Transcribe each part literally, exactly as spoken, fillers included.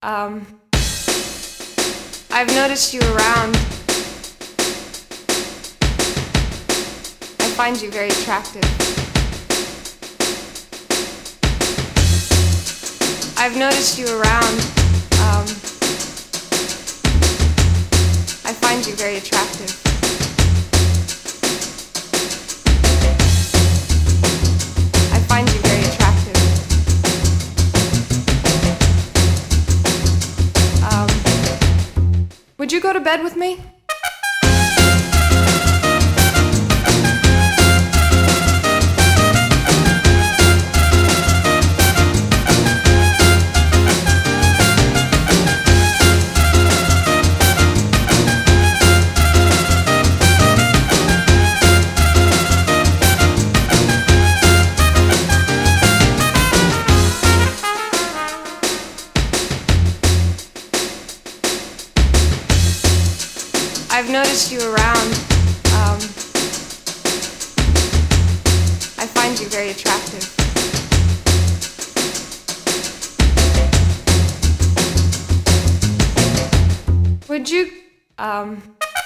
Um, I've noticed you around. I find you very attractive. I've noticed you around. Um, I find you very attractive. I find you very attractive. Um, would you go to bed with me? I've noticed you around. Um, I find you very attractive. Would you, um...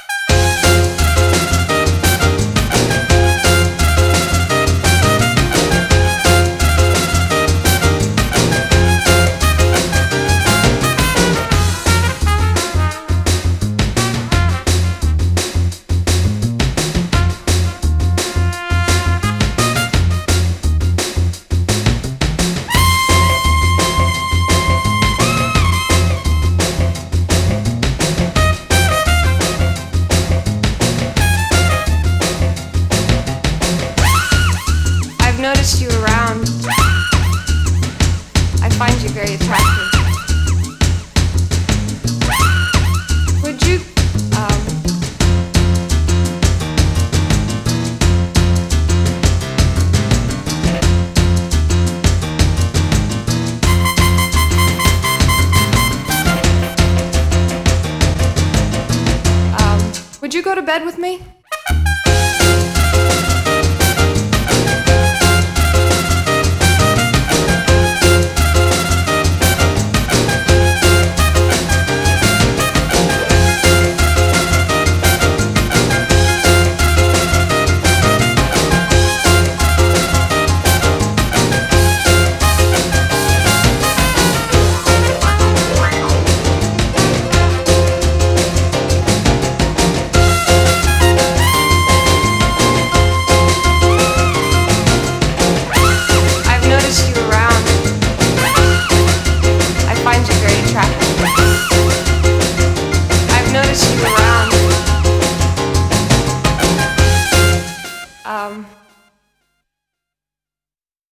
I've noticed you around. I find you very attractive. Would you, um... um, would you go to bed with me? I've noticed you around. Um...